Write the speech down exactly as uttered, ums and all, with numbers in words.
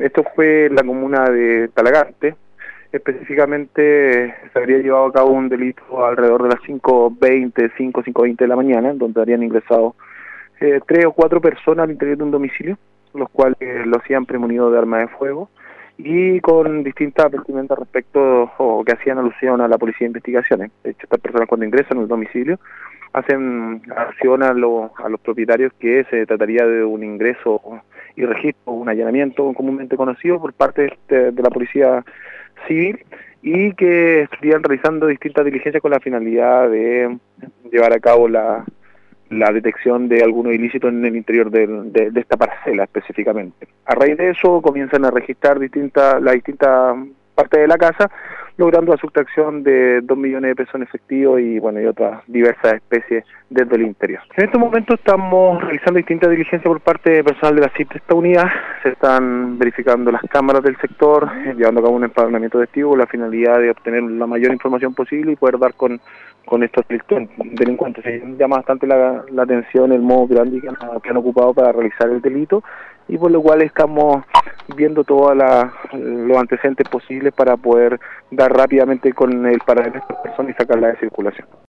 esto fue en la comuna de Talagante. Específicamente se habría llevado a cabo un delito alrededor de las cinco veinte, cinco, cinco veinte de la mañana, en donde habrían ingresado eh, tres o cuatro personas al interior de un domicilio, los cuales lo hacían premonido de arma de fuego y con distintas advertimentas respecto o que hacían alusión a la policía de investigaciones. De hecho, estas personas cuando ingresan al domicilio hacen alusión a, lo, a los propietarios que se trataría de un ingreso y registro, un allanamiento comúnmente conocido por parte de, de la policía civil y que estarían realizando distintas diligencias con la finalidad de llevar a cabo la, la detección de algunos ilícitos en el interior de, de, de esta parcela específicamente. A raíz de eso comienzan a registrar distintas las distintas partes de la casa, logrando la sustracción de dos millones de pesos en efectivo y bueno y otras diversas especies desde el interior. En estos momentos estamos realizando distintas diligencias por parte de personal de la C I P de esta unidad. Se están verificando las cámaras del sector, eh, llevando a cabo un empadronamiento de testigos con la finalidad de obtener la mayor información posible y poder dar con, con estos delincuentes. Se llama bastante la, la atención el modo grande que han, que han ocupado para realizar el delito y por lo cual estamos viendo todos los antecedentes posibles para poder dar rápidamente con el paradero de estas personas y sacarla de circulación.